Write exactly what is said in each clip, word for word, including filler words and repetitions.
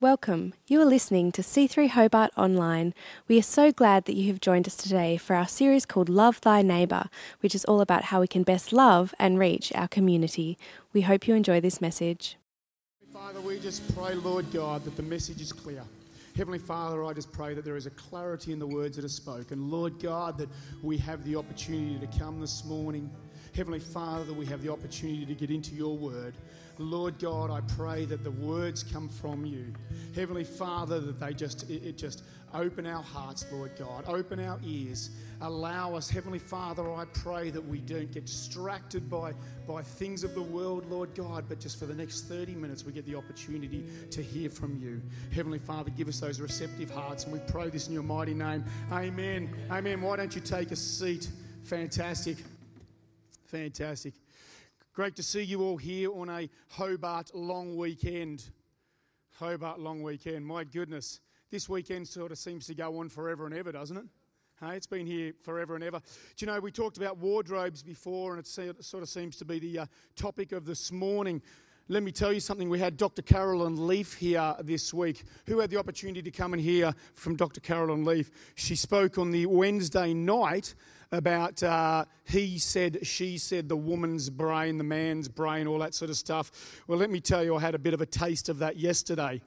Welcome. You are listening to C three Hobart Online. We are so glad that you have joined us today for our series called Love Thy Neighbour, which is all about how we can best love and reach our community. We hope you enjoy this message. Father, we just pray, Lord God, that the message is clear. Heavenly Father, I just pray that there is a clarity in the words that are spoken. Lord God, that we have the opportunity to come this morning. Heavenly Father, that we have the opportunity to get into your word. Lord God, I pray that the words come from you. Heavenly Father, that they just, it, it just open our hearts, Lord God. Open our ears. Allow us, Heavenly Father, I pray that we don't get distracted by, by things of the world, Lord God, but just for the next thirty minutes we get the opportunity to hear from you. Heavenly Father, give us those receptive hearts, and we pray this in your mighty name. Amen. Amen. Why don't you take a seat? Fantastic. Fantastic. Great to see you all here on a Hobart long weekend. Hobart long weekend. My goodness. This weekend sort of seems to go on forever and ever, doesn't it? Hey, it's been here forever and ever. Do you know, we talked about wardrobes before, and it sort of seems to be the uh, topic of this morning. Let me tell you something. We had Doctor Carolyn Leaf here this week. Who had the opportunity to come and hear from Doctor Carolyn Leaf? She spoke on the Wednesday night about uh, he said, she said, the woman's brain, the man's brain, all that sort of stuff. Well, let me tell you, I had a bit of a taste of that yesterday.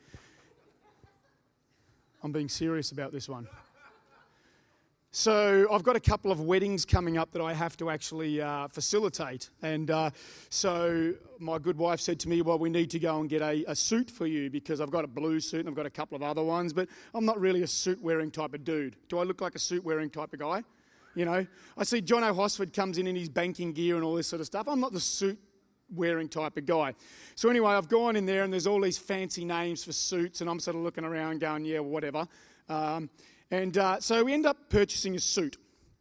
I'm being serious about this one. So I've got a couple of weddings coming up that I have to actually uh, facilitate. And uh, so my good wife said to me, well, we need to go and get a, a suit for you, because I've got a blue suit and I've got a couple of other ones, but I'm not really a suit-wearing type of dude. Do I look like a suit-wearing type of guy? You know, I see John O'Hosford comes in in his banking gear and all this sort of stuff. I'm not the suit-wearing type of guy. So anyway, I've gone in there and there's all these fancy names for suits, and I'm sort of looking around going, yeah, whatever. Um, and uh, so we end up purchasing a suit.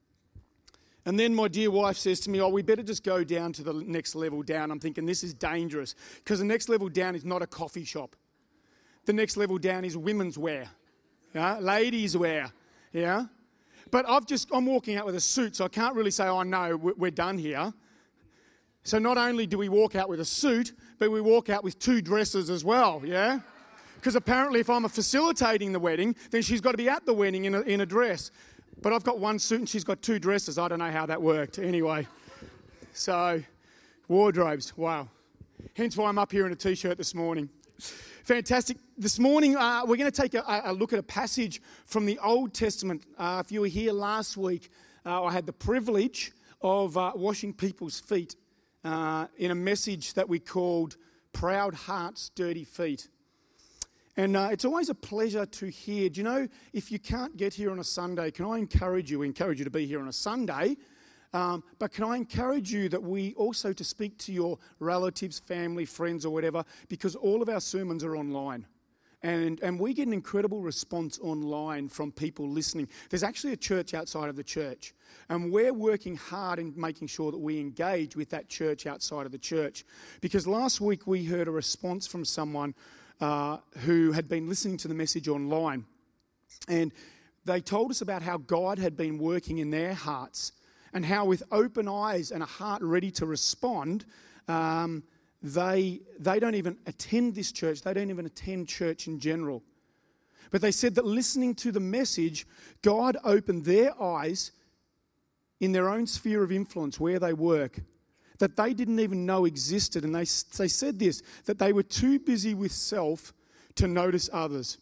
And then my dear wife says to me, oh, we better just go down to the next level down. I'm thinking, this is dangerous, because the next level down is not a coffee shop. The next level down is women's wear, yeah? Ladies' wear, yeah? But I've just, I'm walking out with a suit, so I can't really say, oh, no, we're done here. So not only do we walk out with a suit, but we walk out with two dresses as well, yeah? Because apparently if I'm facilitating the wedding, then she's got to be at the wedding in a, in a dress. But I've got one suit and she's got two dresses. I don't know how that worked. Anyway, so wardrobes, wow. Hence why I'm up here in a T-shirt this morning. Fantastic. This morning, uh, we're going to take a, a look at a passage from the Old Testament. Uh, if you were here last week, uh, I had the privilege of uh, washing people's feet uh, in a message that we called Proud Hearts, Dirty Feet. And uh, it's always a pleasure to hear. Do you know, if you can't get here on a Sunday, can I encourage you, encourage you to be here on a Sunday, Um, but can I encourage you that we also to speak to your relatives, family, friends or whatever, because all of our sermons are online. And, and we get an incredible response online from people listening. There's actually a church outside of the church. And we're working hard in making sure that we engage with that church outside of the church. Because last week we heard a response from someone uh, who had been listening to the message online. And they told us about how God had been working in their hearts, and how with open eyes and a heart ready to respond, um, they, they don't even attend this church. They don't even attend church in general. But they said that listening to the message, God opened their eyes in their own sphere of influence, where they work, that they didn't even know existed. And they, they said this, that they were too busy with self to notice others.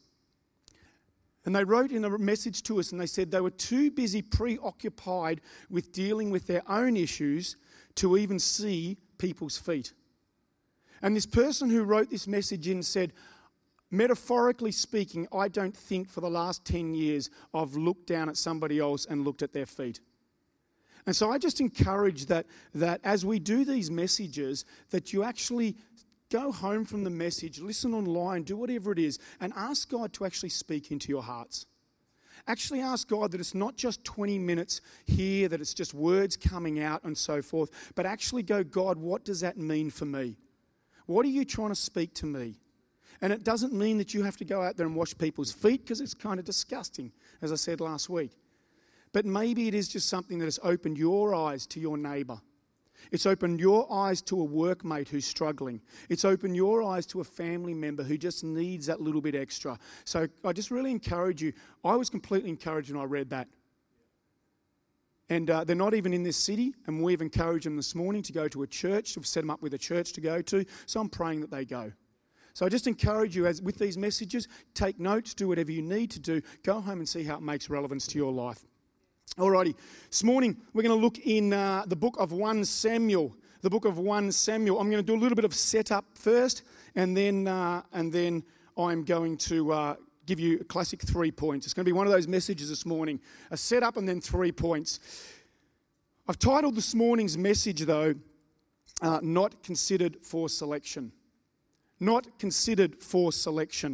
And they wrote in a message to us and they said they were too busy, preoccupied with dealing with their own issues to even see people's feet. And this person who wrote this message in said, metaphorically speaking, I don't think for the last ten years I've looked down at somebody else and looked at their feet. And so I just encourage that, that as we do these messages, that you actually go home from the message, listen online, do whatever it is, and ask God to actually speak into your hearts. Actually ask God that it's not just twenty minutes here, that it's just words coming out and so forth, but actually go, God, what does that mean for me? What are you trying to speak to me? And it doesn't mean that you have to go out there and wash people's feet, because it's kind of disgusting, as I said last week. But maybe it is just something that has opened your eyes to your neighbour. It's opened your eyes to a workmate who's struggling. It's opened your eyes to a family member who just needs that little bit extra. So I just really encourage you. I was completely encouraged when I read that. And uh, they're not even in this city, and we've encouraged them this morning to go to a church. We've set them up with a church to go to, so I'm praying that they go. So I just encourage you, as with these messages, take notes, do whatever you need to do. Go home and see how it makes relevance to your life. Alrighty, this morning we're going to look in uh, the book of First Samuel. The book of First Samuel. I'm going to do a little bit of setup first, and then uh, and then I'm going to uh, give you a classic three points. It's going to be one of those messages this morning, a setup and then three points. I've titled this morning's message, though, uh, Not Considered for Selection. Not considered for selection.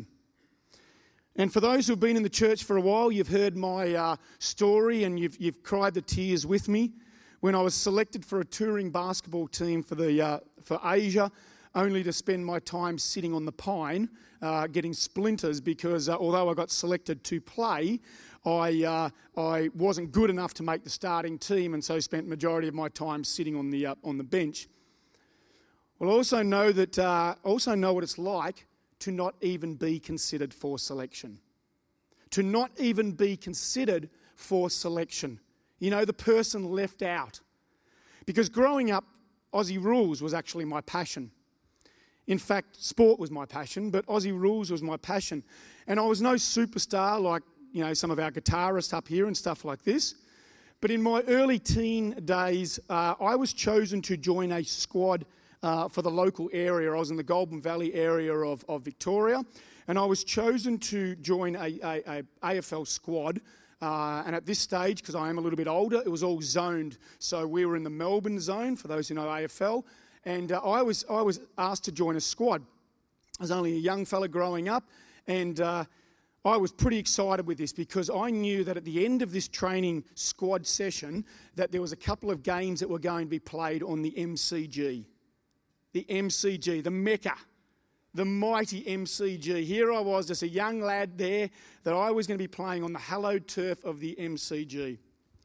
And for those who've been in the church for a while, you've heard my uh, story and you've, you've cried the tears with me. When I was selected for a touring basketball team for the uh, for Asia, only to spend my time sitting on the pine, uh, getting splinters because uh, although I got selected to play, I uh, I wasn't good enough to make the starting team, and so spent the majority of my time sitting on the uh, on the bench. Well, I also know that uh, also know what it's like to not even be considered for selection. To not even be considered for selection. You know, the person left out. Because growing up, Aussie rules was actually my passion. In fact, sport was my passion, but Aussie rules was my passion. And I was no superstar like, you know, some of our guitarists up here and stuff like this. But in my early teen days, uh, I was chosen to join a squad uh, for the local area. I was in the Goulburn Valley area of, of Victoria, and I was chosen to join a, a, a AFL squad. Uh, and at this stage, because I am a little bit older, it was all zoned. So we were in the Melbourne zone, for those who know A F L. And uh, I was I was asked to join a squad. I was only a young fella growing up, and uh, I was pretty excited with this because I knew that at the end of this training squad session that there was a couple of games that were going to be played on the M C G. The M C G, the Mecca, the mighty M C G. Here I was, just a young lad there, that I was going to be playing on the hallowed turf of the M C G.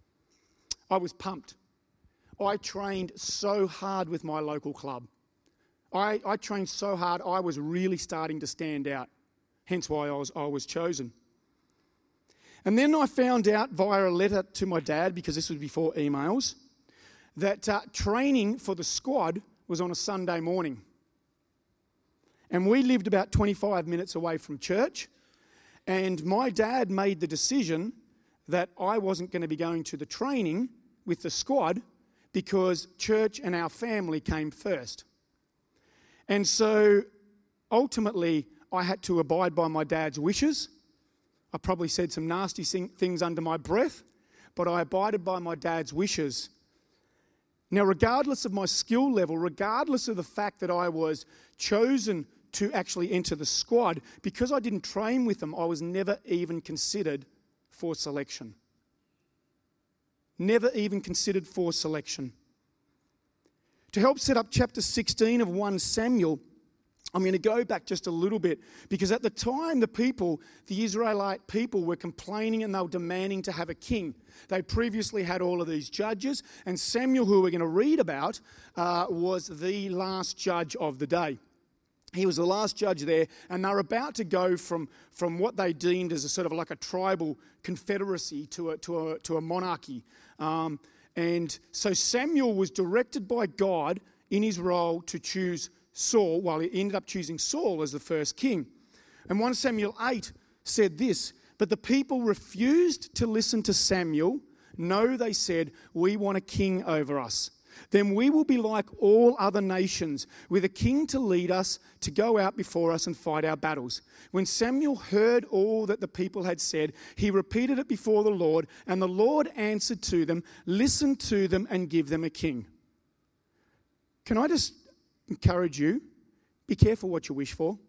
I was pumped. I trained so hard with my local club. I, I trained so hard, I was really starting to stand out. Hence why I was, I was chosen. And then I found out via a letter to my dad, because this was before emails, that uh, training for the squad was on a Sunday morning. And we lived about twenty-five minutes away from church. And my dad made the decision that I wasn't going to be going to the training with the squad because church and our family came first. And so ultimately I had to abide by my dad's wishes. I probably said some nasty things under my breath, but I abided by my dad's wishes. Now, regardless of my skill level, regardless of the fact that I was chosen to actually enter the squad, because I didn't train with them, I was never even considered for selection. Never even considered for selection. To help set up chapter sixteen of First Samuel, I'm going to go back just a little bit, because at the time the people, the Israelite people, were complaining and they were demanding to have a king. They previously had all of these judges, and Samuel, who we're going to read about, uh, was the last judge of the day. He was the last judge there, and they're about to go from, from what they deemed as a sort of like a tribal confederacy to a, to a, to a monarchy. Um, and so Samuel was directed by God in his role to choose Saul. Well, he ended up choosing Saul as the first king. And First Samuel eight said this, "But the people refused to listen to Samuel. No, they said, we want a king over us. Then we will be like all other nations, with a king to lead us, to go out before us and fight our battles." When Samuel heard all that the people had said, he repeated it before the Lord, and the Lord answered to them, "Listen to them and give them a king." Can I just encourage you, be careful what you wish for.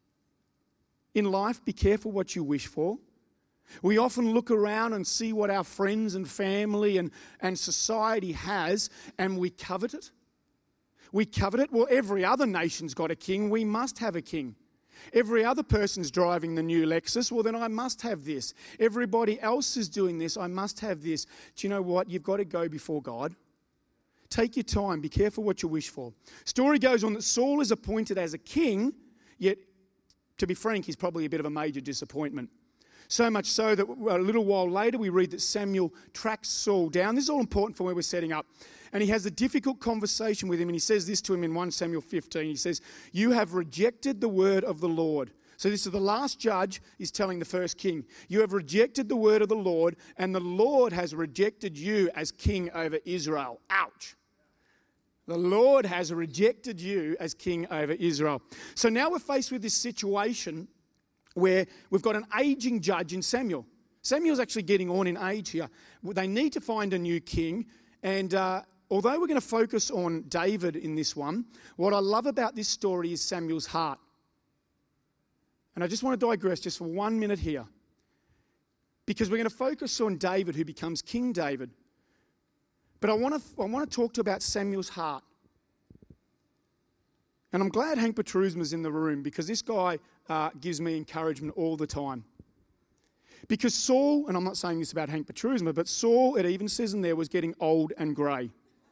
In life, be careful what you wish for. We often look around and see what our friends and family and, and society has, and we covet it. We covet it. Well, every other nation's got a king. We must have a king. Every other person's driving the new Lexus. Well, then I must have this. Everybody else is doing this. I must have this. Do you know what? You've got to go before God. take your time. Be careful what you wish for. Story goes on that Saul is appointed as a king, yet, to be frank, he's probably a bit of a major disappointment. So much so that a little while later we read that Samuel tracks Saul down. This is all important for where we're setting up. And he has a difficult conversation with him, and he says this to him in First Samuel fifteen. He says, "You have rejected the word of the Lord." So this is the last judge is telling the first king, "You have rejected the word of the Lord, and the Lord has rejected you as king over Israel." Ouch. The Lord has rejected you as king over Israel. So now we're faced with this situation where we've got an aging judge in Samuel. Samuel's actually getting on in age here. They need to find a new king. And uh, although we're going to focus on David in this one, what I love about this story is Samuel's heart. And I just want to digress just for one minute here, because we're going to focus on David, who becomes King David. But I want to I want to talk to you about Samuel's heart. And I'm glad Hank Petrusma's in the room, because this guy uh, gives me encouragement all the time. Because Saul, and I'm not saying this about Hank Petrusma, but Saul, it even says in there, was getting old and grey.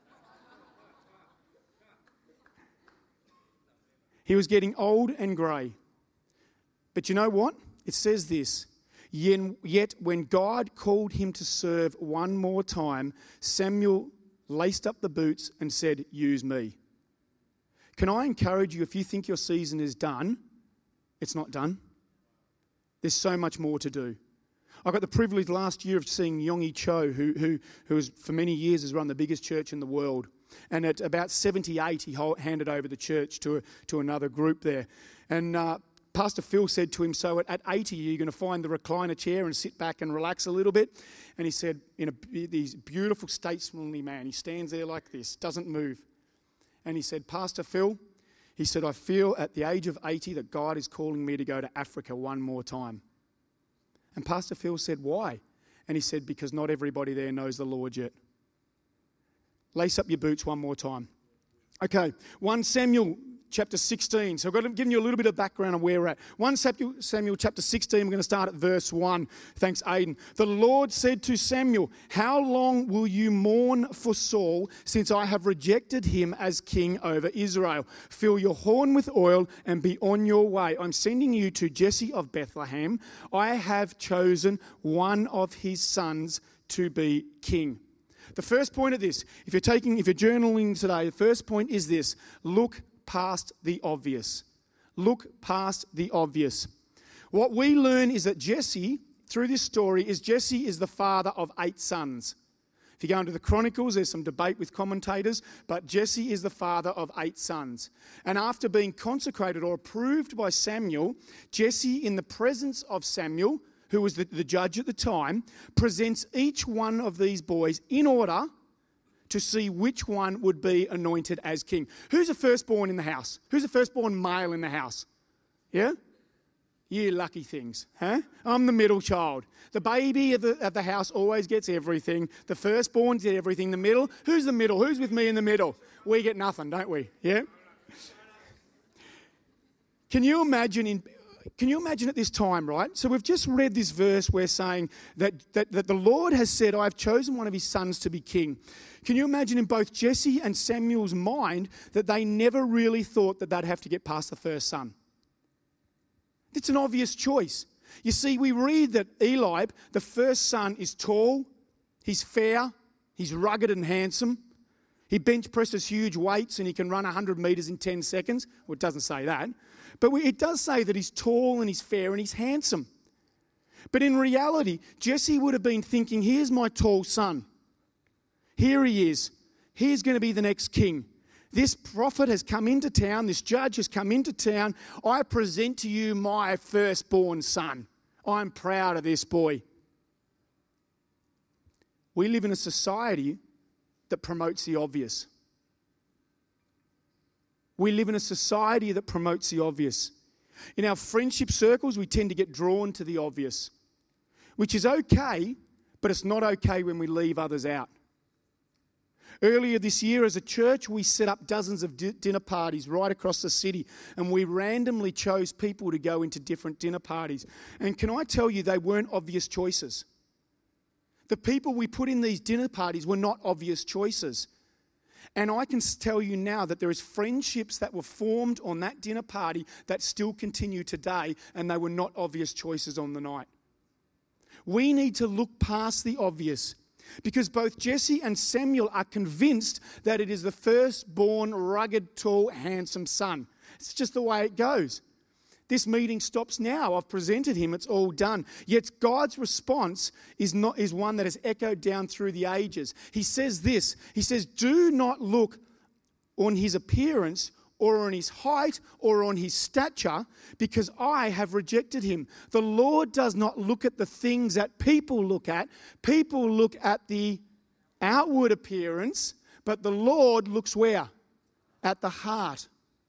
He was getting old and grey. But you know what? It says this, "Yet when God called him to serve one more time, Samuel laced up the boots and said, 'Use me.'" Can I encourage you, if you think your season is done, it's not done. There's so much more to do. I got the privilege last year of seeing Yonggi Cho, who, who, who has, for many years has run the biggest church in the world. And at about seventy-eight, he handed over the church to, a, to another group there. And uh, Pastor Phil said to him, "So at, at eighty, you're going to find the recliner chair and sit back and relax a little bit?" And he said, in a this beautiful statesmanly man, he stands there like this, doesn't move. And he said, "Pastor Phil," he said, "I feel at the age of eighty that God is calling me to go to Africa one more time." And Pastor Phil said, "Why?" And he said, "Because not everybody there knows the Lord yet." Lace up your boots one more time. Okay, First Samuel chapter sixteen. So I've got to give you a little bit of background on where we're at. First Samuel chapter sixteen, we're going to start at verse one. Thanks, Aidan. "The Lord said to Samuel, 'How long will you mourn for Saul, since I have rejected him as king over Israel? Fill your horn with oil and be on your way. I'm sending you to Jesse of Bethlehem. I have chosen one of his sons to be king.'" The first point of this, if you're taking, if you're journaling today, the first point is this: look past the obvious. Look past the obvious. What we learn is that Jesse, through this story, is Jesse is the father of eight sons. If you go into the Chronicles, there's some debate with commentators, but Jesse is the father of eight sons. And after being consecrated or approved by Samuel, Jesse, in the presence of Samuel, who was the, the judge at the time, presents each one of these boys in order to see which one would be anointed as king. Who's the firstborn in the house? Who's the firstborn male in the house? Yeah? You lucky things, huh? I'm the middle child. The baby of the, of the house always gets everything. The firstborn get everything. The middle, who's the middle? Who's with me in the middle? We get nothing, don't we? Yeah? Can you imagine in... Can you imagine at this time, right? So we've just read this verse where saying that, that, that the Lord has said, "I've chosen one of his sons to be king." Can you imagine in both Jesse and Samuel's mind that they never really thought that they'd have to get past the first son? It's an obvious choice. You see, we read that Eliab, the first son, is tall, he's fair, he's rugged and handsome. He bench presses huge weights and he can run one hundred metres in ten seconds. Well, it doesn't say that. But it does say that he's tall and he's fair and he's handsome. But in reality, Jesse would have been thinking, here's my tall son. Here he is. He's going to be the next king. This prophet has come into town. This judge has come into town. I present to you my firstborn son. I'm proud of this boy. We live in a society that promotes the obvious. We live in a society that promotes the obvious. In our friendship circles, we tend to get drawn to the obvious, which is okay, but it's not okay when we leave others out. Earlier this year, as a church, we set up dozens of di- dinner parties right across the city, and we randomly chose people to go into different dinner parties. And can I tell you, they weren't obvious choices. The people we put in these dinner parties were not obvious choices. And I can tell you now that there is friendships that were formed on that dinner party that still continue today, and they were not obvious choices on the night. We need to look past the obvious, because both Jesse and Samuel are convinced that it is the firstborn, rugged, tall, handsome son. It's just the way it goes. This meeting stops now. I've presented him. It's all done. Yet God's response is not is one that has echoed down through the ages. He says this. He says, do not look on his appearance or on his height or on his stature, because I have rejected him. The Lord does not look at the things that people look at. People look at the outward appearance, but the Lord looks where? At the heart.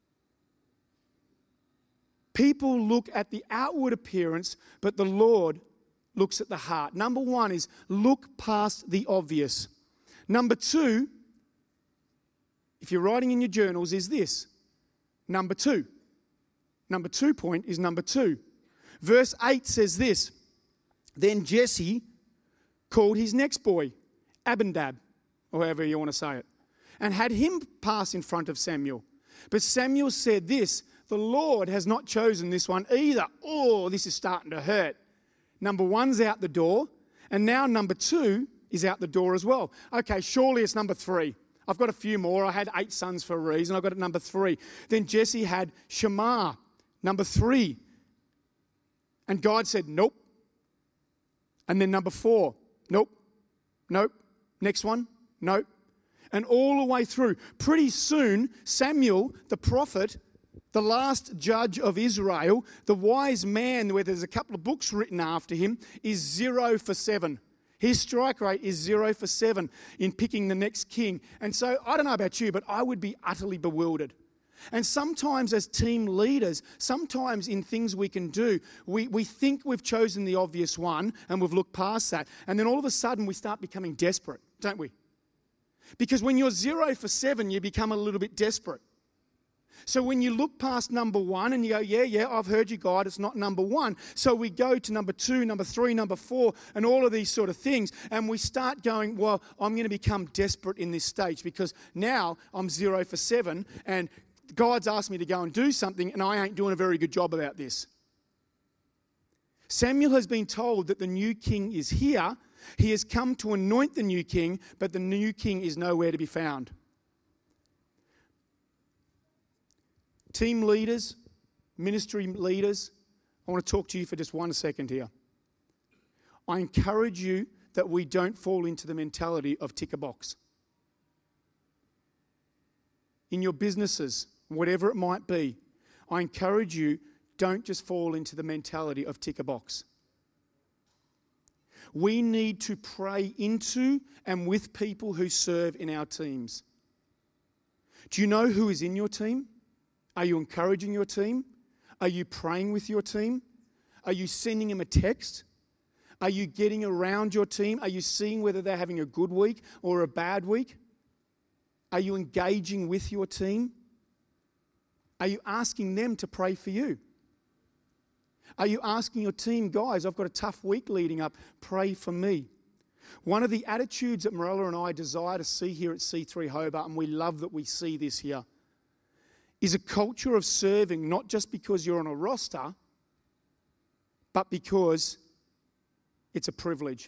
People look at the outward appearance, but the Lord looks at the heart. Number one is look past the obvious. Number two, if you're writing in your journals, is this. Number two. Number two point is number two. Verse eight says this. Then Jesse called his next boy, Abinadab, or however you want to say it, and had him pass in front of Samuel. But Samuel said this, the Lord has not chosen this one either. Oh, this is starting to hurt. Number one's out the door, and now number two is out the door as well. Okay, surely it's number three. I've got a few more. I had eight sons for a reason. I've got it number three. Then Jesse had Shammah, number three. And God said, nope. And then number four, nope, nope. Next one, nope. And all the way through. Pretty soon, Samuel, the prophet, the last judge of Israel, the wise man where there's a couple of books written after him, is zero for seven. His strike rate is zero for seven in picking the next king. And so, I don't know about you, but I would be utterly bewildered. And sometimes as team leaders, sometimes in things we can do, we, we think we've chosen the obvious one and we've looked past that. And then all of a sudden we start becoming desperate, don't we? Because when you're zero for seven, you become a little bit desperate. So when you look past number one and you go, yeah, yeah, I've heard you, God, it's not number one. So we go to number two, number three, number four, and all of these sort of things. And we start going, well, I'm going to become desperate in this stage because now I'm zero for seven and God's asked me to go and do something and I ain't doing a very good job about this. Samuel has been told that the new king is here. He has come to anoint the new king, but the new king is nowhere to be found. Team leaders, ministry leaders, I want to talk to you for just one second here. I encourage you that we don't fall into the mentality of tick a box. In your businesses, whatever it might be, I encourage you, don't just fall into the mentality of tick a box. We need to pray into and with people who serve in our teams. Do you know who is in your team? Are you encouraging your team? Are you praying with your team? Are you sending them a text? Are you getting around your team? Are you seeing whether they're having a good week or a bad week? Are you engaging with your team? Are you asking them to pray for you? Are you asking your team, guys, I've got a tough week leading up, pray for me? One of the attitudes that Morella and I desire to see here at C three Hobart, and we love that we see this here, is a culture of serving, not just because you're on a roster, but because it's a privilege.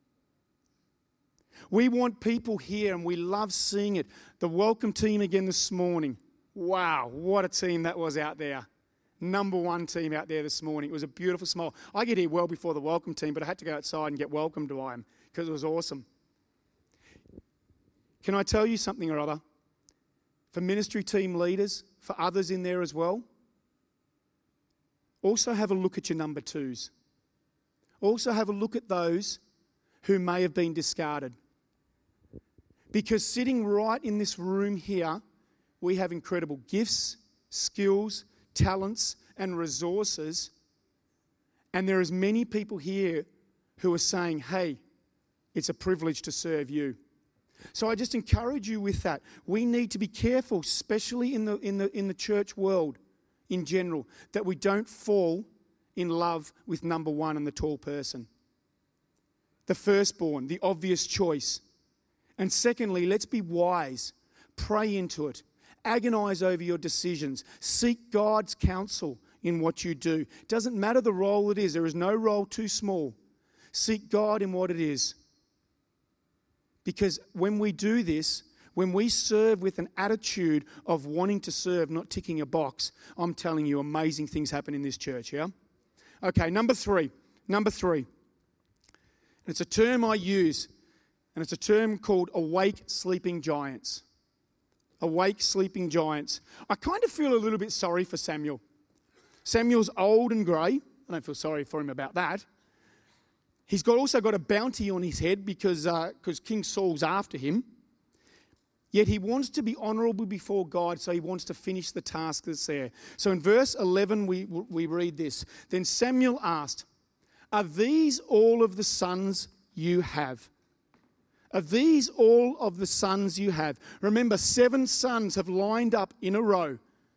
We want people here, and we love seeing it. The welcome team again this morning. Wow, what a team that was out there. Number one team out there this morning. It was a beautiful smile. I get here well before the welcome team, but I had to go outside and get welcomed by them because it was awesome. Can I tell you something or other? For ministry team leaders, for others in there as well, also have a look at your number twos. Also have a look at those who may have been discarded. Because sitting right in this room here, we have incredible gifts, skills, talents and resources. And there is many people here who are saying, hey, it's a privilege to serve you. So I just encourage you with that. We need to be careful, especially in the in the in the church world in general, that we don't fall in love with number one and the tall person. The firstborn, the obvious choice. And secondly, let's be wise. Pray into it. Agonize over your decisions. Seek God's counsel in what you do. Doesn't matter the role it is. There is no role too small. Seek God in what it is. Because when we do this, when we serve with an attitude of wanting to serve, not ticking a box, I'm telling you, amazing things happen in this church, yeah? Okay, number three. Number three. And it's a term I use, and it's a term called awake sleeping giants. Awake sleeping giants. I kind of feel a little bit sorry for Samuel. Samuel's old and grey. I don't feel sorry for him about that. He's got also got a bounty on his head because uh, because King Saul's after him. Yet he wants to be honourable before God, so he wants to finish the task that's there. So in verse eleven, we, we read this. Then Samuel asked, "Are these all of the sons you have? Are these all of the sons you have?" Remember, seven sons have lined up in a row.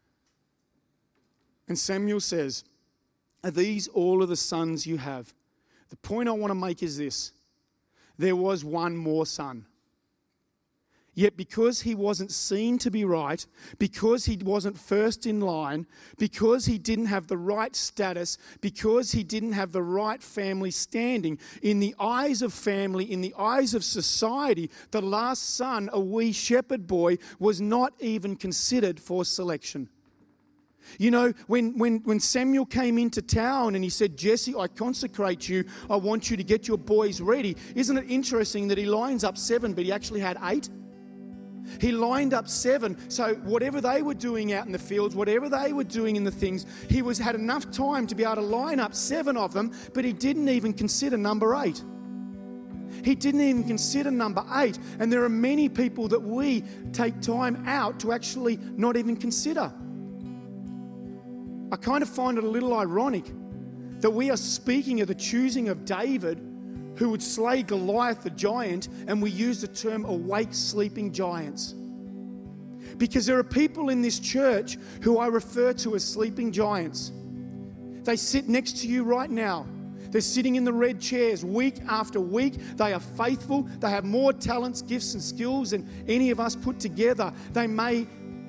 And Samuel says, "Are these all of the sons you have?" The point I want to make is this. There was one more son. Yet because he wasn't seen to be right, because he wasn't first in line, because he didn't have the right status, because he didn't have the right family standing, in the eyes of family, in the eyes of society, the last son, a wee shepherd boy, was not even considered for selection. You know, when, when, when Samuel came into town and he said, "Jesse, I consecrate you. I want you to get your boys ready." Isn't it interesting that he lines up seven, but he actually had eight? He lined up seven, so whatever they were doing out in the fields, whatever they were doing in the things, he was had enough time to be able to line up seven of them, but he didn't even consider number eight. He didn't even consider number eight. And there are many people that we take time out to actually not even consider. I kind of find it a little ironic that we are speaking of the choosing of David, who would slay Goliath the giant, and we use the term awake sleeping giants. Because there are people in this church who I refer to as sleeping giants. They sit next to you right now. They're sitting in the red chairs week after week. They are faithful. They have more talents, gifts and skills than any of us put together. They may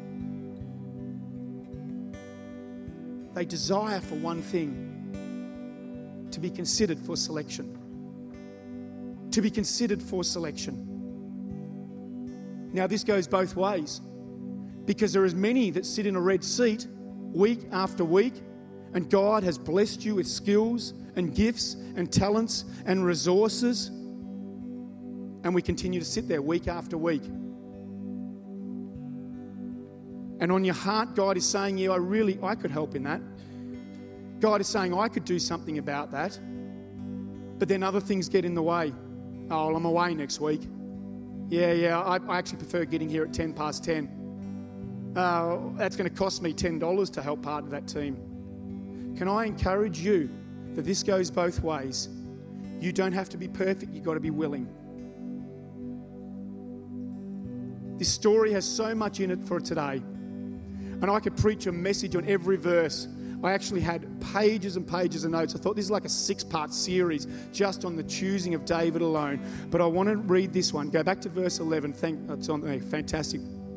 They desire for one thing, to be considered for selection. To be considered for selection. Now this goes both ways, because there is many that sit in a red seat week after week, and God has blessed you with skills and gifts and talents and resources, and we continue to sit there week after week. And on your heart, God is saying, "You, I really, I could help in that." God is saying, "I could do something about that." But then other things get in the way. "Oh, well, I'm away next week. Yeah, yeah, I, I actually prefer getting here at ten past ten. Uh, that's going to cost me ten dollars to help part of that team." Can I encourage you that this goes both ways? You don't have to be perfect. You've got to be willing. This story has so much in it for today. And I could preach a message on every verse. I actually had pages and pages of notes. I thought this is like a six-part series just on the choosing of David alone. But I want to read this one. Go back to verse eleven. Thank, it's on there. Fantastic.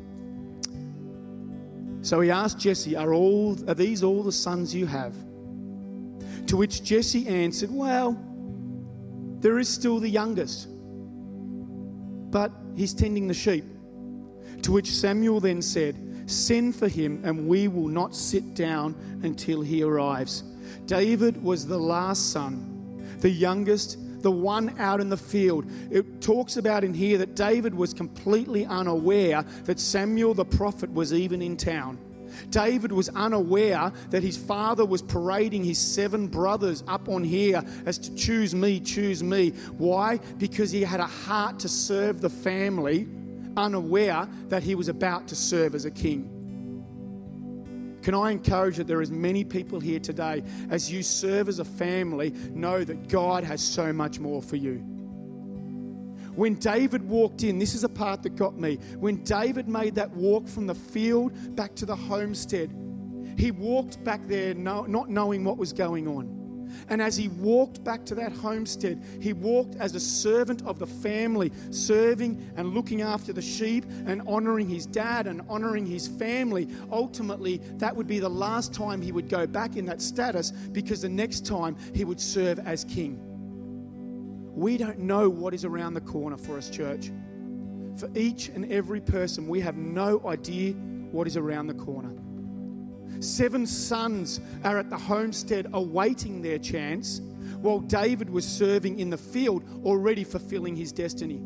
So he asked Jesse, are, all, are these all the sons you have? To which Jesse answered, "Well, there is still the youngest, but he's tending the sheep." To which Samuel then said, "Send for him, and we will not sit down until he arrives." David was the last son, the youngest, the one out in the field. It talks about in here that David was completely unaware that Samuel the prophet was even in town. David was unaware that his father was parading his seven brothers up on here as to choose me, choose me. Why? Because he had a heart to serve the family, unaware that he was about to serve as a king. Can I encourage that there is many people here today, as you serve as a family, know that God has so much more for you. When David walked in, this is a part that got me. When David made that walk from the field back to the homestead, he walked back there no, not knowing what was going on. And as he walked back to that homestead, he walked as a servant of the family, serving and looking after the sheep and honoring his dad and honoring his family. Ultimately, that would be the last time he would go back in that status, because the next time he would serve as king. We don't know what is around the corner for us, church. For each and every person, we have no idea what is around the corner. Seven sons are at the homestead awaiting their chance, while David was serving in the field, already fulfilling his destiny.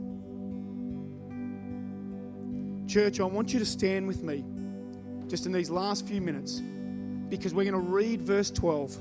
Church, I want you to stand with me just in these last few minutes, because we're going to read verse twelve.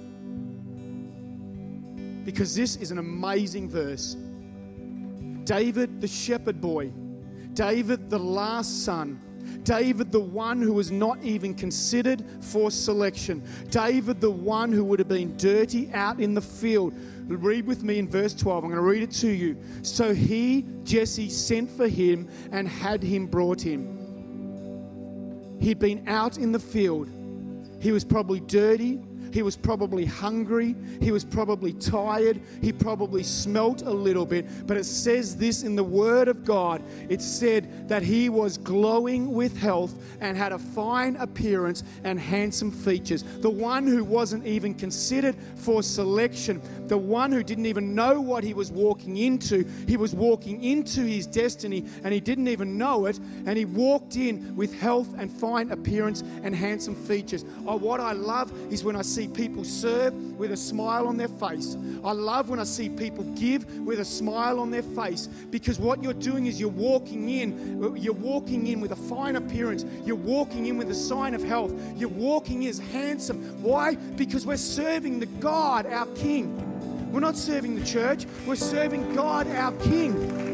Because this is an amazing verse. David, the shepherd boy, David, the last son, David, the one who was not even considered for selection, David, the one who would have been dirty out in the field. Read with me in verse twelve. I'm going to read it to you. So he, Jesse, sent for him and had him brought him. He'd been out in the field. He was probably dirty. He was probably hungry. He was probably tired. He probably smelt a little bit. But it says this in the Word of God. It said that he was glowing with health and had a fine appearance and handsome features. The one who wasn't even considered for selection. The one who didn't even know what he was walking into. He was walking into his destiny and he didn't even know it. And he walked in with health and fine appearance and handsome features. Oh, what I love is when I see people serve with a smile on their face. I love when I see people give with a smile on their face, because what you're doing is you're walking in, you're walking in with a fine appearance. You're walking in with a sign of health. You're walking in as handsome. Why? Because we're serving the God, our King. We're not serving the church. We're serving God, our King.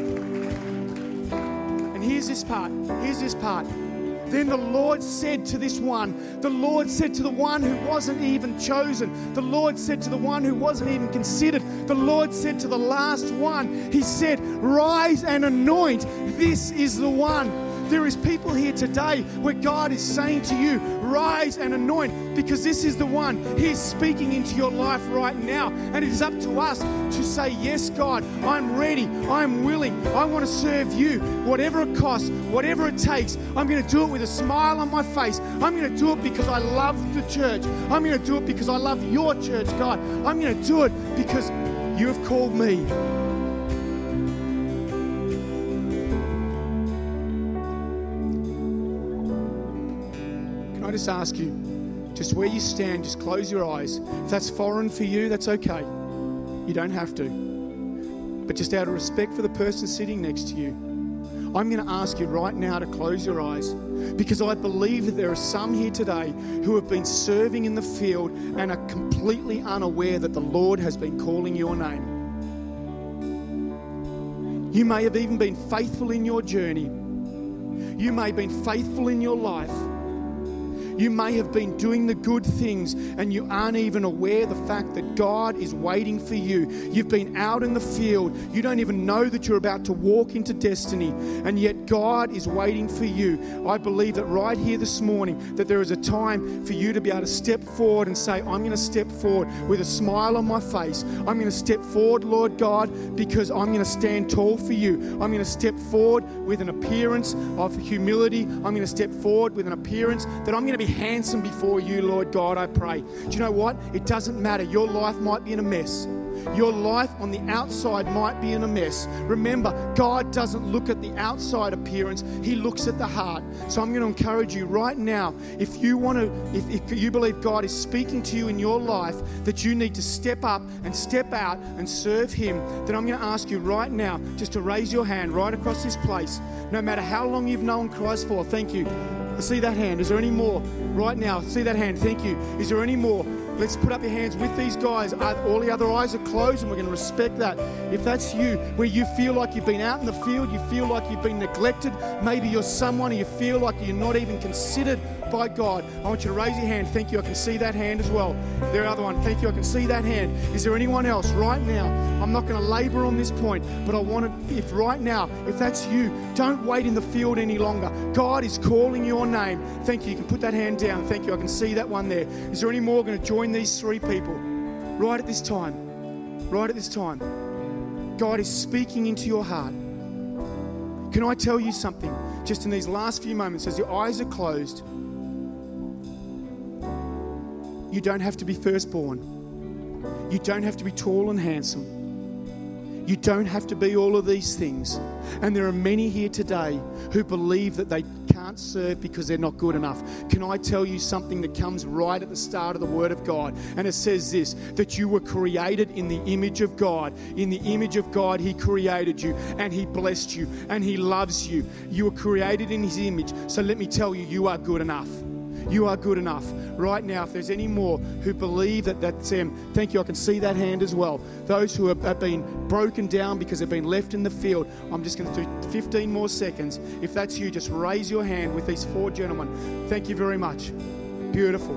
And here's this part. Here's this part. Then the Lord said to this one, the Lord said to the one who wasn't even chosen, the Lord said to the one who wasn't even considered, the Lord said to the last one, he said, rise and anoint, this is the one. There is people here today where God is saying to you, rise and anoint, because this is the one. He's speaking into your life right now. And it is up to us to say, yes, God, I'm ready. I'm willing. I want to serve you. Whatever it costs, whatever it takes, I'm going to do it with a smile on my face. I'm going to do it because I love the church. I'm going to do it because I love your church, God. I'm going to do it because you have called me. I just ask you, just where you stand, just close your eyes. If that's foreign for you, that's okay. You don't have to. But just out of respect for the person sitting next to you, I'm going to ask you right now to close your eyes, because I believe that there are some here today who have been serving in the field and are completely unaware that the Lord has been calling your name. You may have even been faithful in your journey. You may have been faithful in your life. You may have been doing the good things and you aren't even aware the fact that God is waiting for you. You've been out in the field. You don't even know that you're about to walk into destiny, and yet God is waiting for you. I believe that right here this morning that there is a time for you to be able to step forward and say, I'm going to step forward with a smile on my face. I'm going to step forward, Lord God, because I'm going to stand tall for you. I'm going to step forward with an appearance of humility. I'm going to step forward with an appearance that I'm going to be handsome before you, Lord God, I pray. Do you know what? It doesn't matter. Your life might be in a mess. Your life on the outside might be in a mess. Remember, God doesn't look at the outside appearance. He looks at the heart. So I'm going to encourage you right now, if you want to, if, if you believe God is speaking to you in your life, that you need to step up and step out and serve Him, then I'm going to ask you right now just to raise your hand right across this place. No matter how long you've known Christ for. Thank you. I see that hand. Is there any more? Right now, see that hand. Thank you. Is there any more? Let's put up your hands with these guys. All the other eyes are closed, and we're going to respect that. If that's you, where you feel like you've been out in the field, you feel like you've been neglected, maybe you're someone who you feel like you're not even considered by God, I want you to raise your hand. Thank you. I can see that hand as well. There are other one. Thank you. I can see that hand. Is there anyone else right now? I'm not going to labor on this point, but I want to, if right now, if that's you, don't wait in the field any longer. God is calling your name. Thank you. You can put that hand down. Thank you. I can see that one there. Is there any more going to join these three people? right at this time, right at this time, God is speaking into your heart. Can I tell you something? Just in these last few moments, as your eyes are closed, you don't have to be firstborn. You don't have to be tall and handsome. You don't have to be all of these things. And there are many here today who believe that they can't serve because they're not good enough. Can I tell you something that comes right at the start of the Word of God? And it says this, that you were created in the image of God. In the image of God, He created you and He blessed you and He loves you. You were created in His image. So let me tell you, you are good enough. You are good enough. Right now, if there's any more who believe that that's them, thank you, I can see that hand as well. Those who have, have been broken down because they've been left in the field, I'm just going to do fifteen more seconds. If that's you, just raise your hand with these four gentlemen. Thank you very much. Beautiful.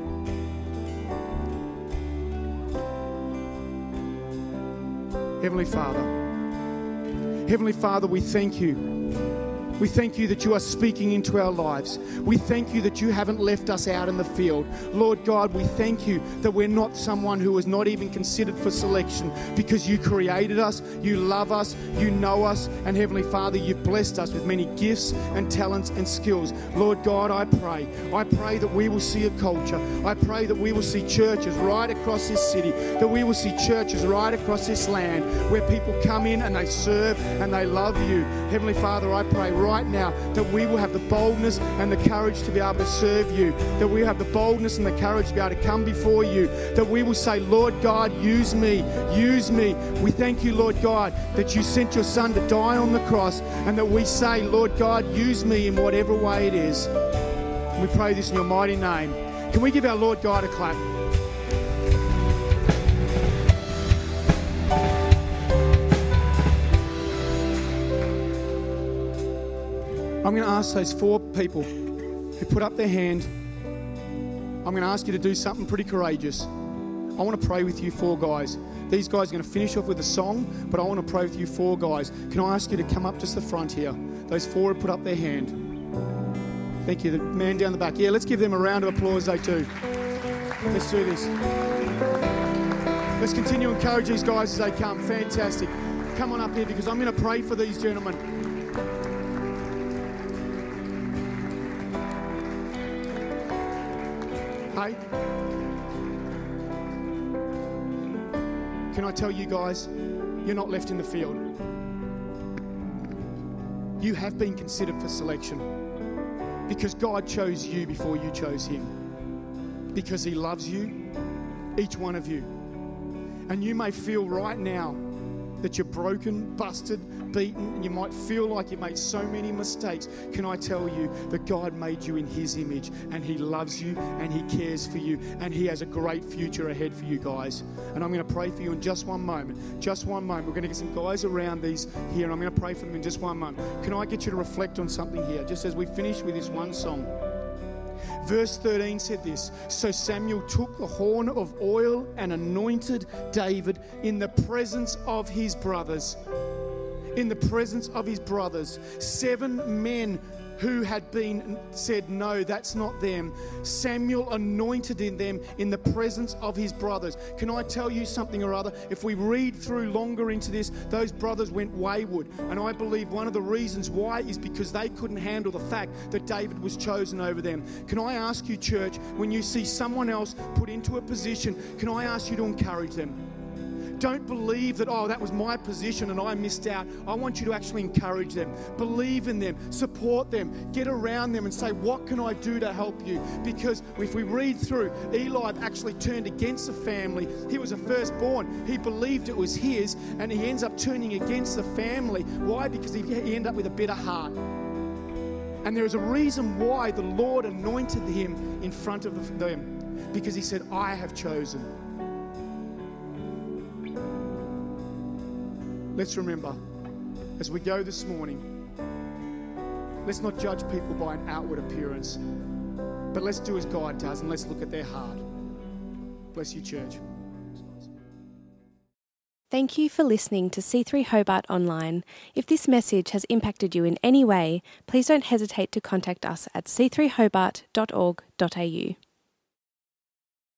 Heavenly Father, Heavenly Father, we thank you. We thank you that you are speaking into our lives. We thank you that you haven't left us out in the field. Lord God, we thank you that we're not someone who is not even considered for selection because you created us, you love us, you know us, and Heavenly Father, you've blessed us with many gifts and talents and skills. Lord God, I pray. I pray that we will see a culture. I pray that we will see churches right across this city, that we will see churches right across this land where people come in and they serve and they love you. Heavenly Father, I pray right now that we will have the boldness and the courage to be able to serve you, that we have the boldness and the courage to be able to come before you, that we will say, Lord God, use me, use me. We thank you, Lord God, that you sent your Son to die on the cross, and that we say, Lord God, use me in whatever way it is. And we pray this in your mighty name. Can we give our Lord God a clap? I'm going to ask those four people who put up their hand, I'm going to ask you to do something pretty courageous. I want to pray with you four guys. These guys are going to finish off with a song, but I want to pray with you four guys. Can I ask you to come up just the front here? Those four who put up their hand. Thank you. The man down the back. Yeah, let's give them a round of applause, they too. Let's do this. Let's continue to encourage these guys as they come. Fantastic. Come on up here because I'm going to pray for these gentlemen. Hey, can I tell you guys, you're not left in the field. You have been considered for selection because God chose you before you chose Him. Because He loves you, each one of you. And you may feel right now that you're broken, busted, beaten, and you might feel like you made so many mistakes. Can I tell you that God made you in His image, and He loves you, and He cares for you, and He has a great future ahead for you guys. And I'm going to pray for you in just one moment. Just one moment. We're going to get some guys around these here, and I'm going to pray for them in just one moment. Can I get you to reflect on something here, just as we finish with this one song? Verse thirteen said this, so Samuel took the horn of oil and anointed David in the presence of his brothers. In the presence of his brothers. Seven men who had been said, no, that's not them. Samuel anointed in them in the presence of his brothers. Can I tell you something or other? If we read through longer into this, those brothers went wayward. And I believe one of the reasons why is because they couldn't handle the fact that David was chosen over them. Can I ask you, church, when you see someone else put into a position, can I ask you to encourage them? Don't believe that, oh, that was my position and I missed out. I want you to actually encourage them. Believe in them. Support them. Get around them and say, what can I do to help you? Because if we read through, Eli actually turned against the family. He was a firstborn. He believed it was his, and he ends up turning against the family. Why? Because he, he ended up with a bitter heart. And there is a reason why the Lord anointed him in front of them. Because he said, I have chosen. Let's remember, as we go this morning, let's not judge people by an outward appearance, but let's do as God does and let's look at their heart. Bless you, church. Thank you for listening to C three Hobart Online. If this message has impacted you in any way, please don't hesitate to contact us at c three hobart dot org dot a u.